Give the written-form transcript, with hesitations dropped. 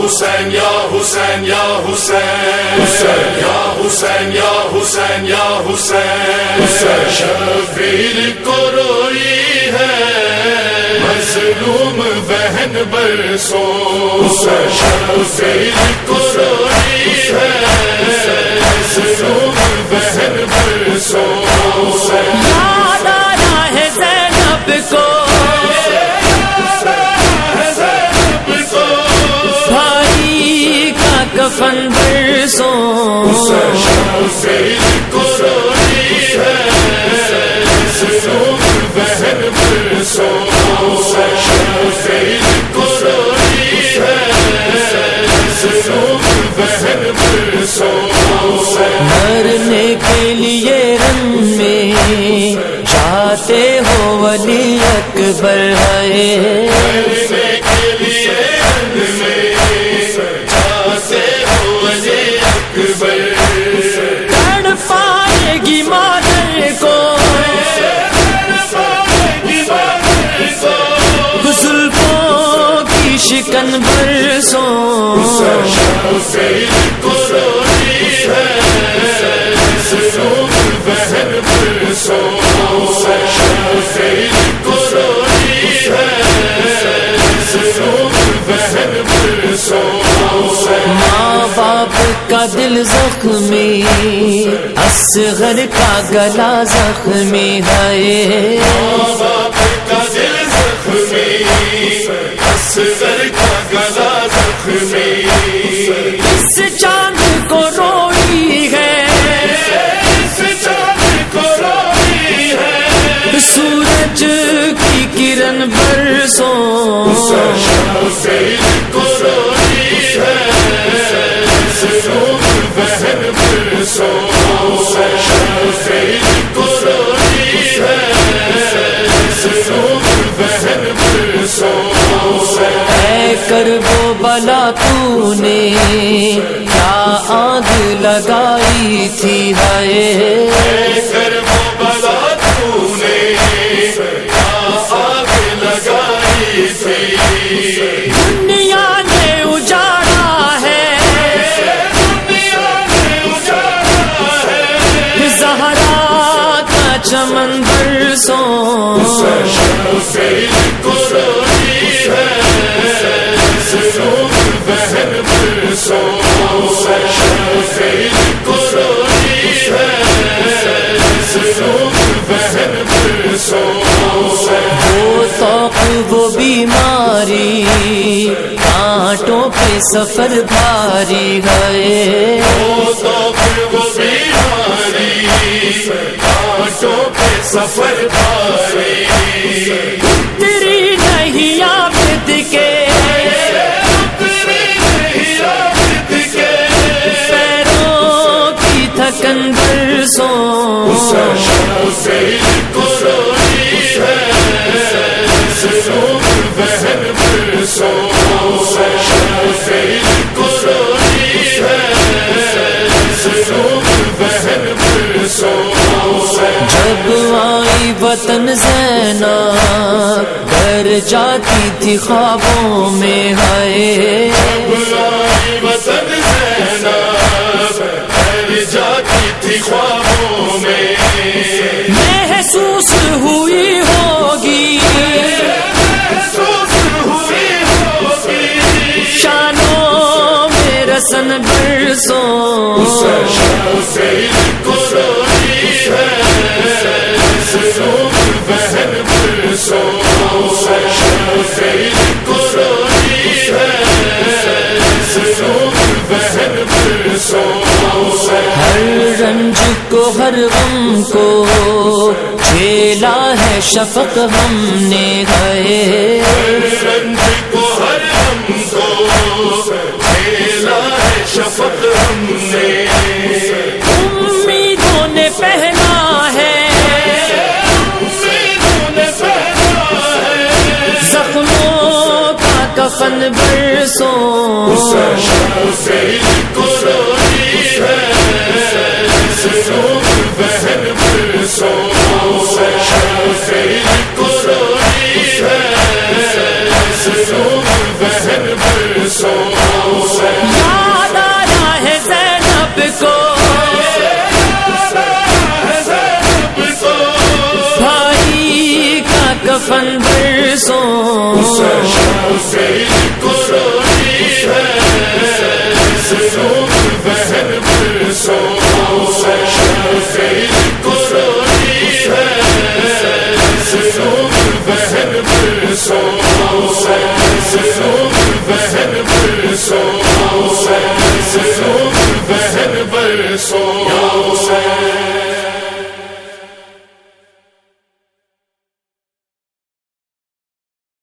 حسین یا حسین یا حسین یا حسین یا حسین یا حسین شبیر کو روئی ہے مظلوم بہن برسوں شبیر کو روئی ہے مظلوم بہن برسوں یاد آیا ہے زینب کو بھائی کا کفن برسوں شبیر کو روئی ہے مظلوم بہن برسوں شبیر کو روئی ہے مظلوم بہن برسوں مرنے کے لیے رن میں جاتے ہو ولی اکبر ہے مرنے کے لیے رن میں جاتے ہو ولی اکبر تڑ پائے گی مادر کو زلفوں کی شکن برسوں شبیر کو روئی ہے مظلوم بہن برسوں شبیر کو روئی ہے مظلوم بہن برسوں ماں باپ کا دل زخمی اصغر کا گلا زخمی ہے ماں باپ کا دل زخمی اصغر کا گلا زخمی اس چاند کو روئی ہے اس چاند کو روئی ہے سورج کی کرن برسوں شبیر کو روئی ہے مظلوم بہن برسوں شبیر کو روئی ہے مظلوم بہن برسوں اے کربو بلا تو نے کیا آگ لگائی تھی ہائے کربو بلا تو نے آگ لگائی تھی دنیا نے اجاڑا ہے دنیا نے اجاڑا ہے زہرا کا چمن برسوں شبیر کو روئی ہے مظلوم بہن برسوں شبیر کو روئی ہے مظلوم بہن برسوں وہ توق وہ بیماری کانٹوں پہ سفر بھاری ہے تو پھر وہ بیماری کانٹوں پہ سفر بھاری تیری نہیں عابد کے پیروں کی تھکن برسوں شبیر کو روئی ہے مظلوم بہن برسوں شبیر کو روئی ہے مظلوم بہن برسوں جب آئی وطن زینب ڈر جاتی تھی خوابوں میں ہے بلائی وطن زینب ڈر جاتی تھی خوابوں میں محسوس ہوئی ہوگی محسوس ہوئی ہوگی شانوں میں رسن برسوں شبیر کو روئی ہے مظلوم بہن برسوں شبیر کو روئی ہے مظلوم بہن برسوں ہر رنج کو ہر غم کو جھیلا ہے شفق ہم نے ہے رنج کو ہر غم کو کھیلا ہے شفق ہم نے امیدوں نے پہنا ہے امیدوں نے پہنا ہے زخموں کا کفن برسوں شبیر کو روئی ہے مظلوم بہن برسوں شبیر کو روئی ہے مظلوم بہن برسوں کفن برسوں So